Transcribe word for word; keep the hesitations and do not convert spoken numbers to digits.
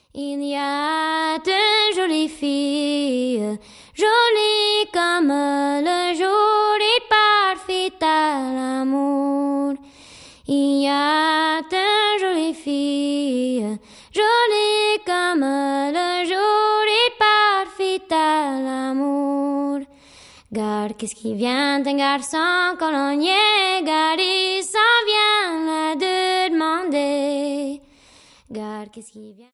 Il y a de jolies filles, jolies comme le jour et parfaites à l'amour. Il y a de jolies filles, jolies comme le jour et parfaites à l'amour. Garde, qu'est-ce qui vient d'un garçon colonier? Garde, il s'en vient là de demander. Garde, qu'est-ce qui vient